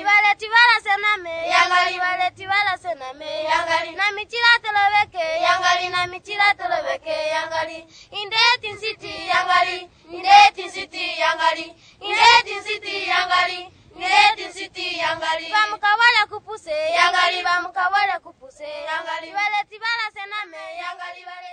Ibaleti bala sename, yangali ibaleti bala sename, yangali na michila telebeke, yangali na michila telebeke, yangali indeti city, yangali indeti city, yangali indeti city, yangali indeti city, yangali bamukawala kupuse, yangali bamukawala kupuse, yangali ibaleti bala sename, yangali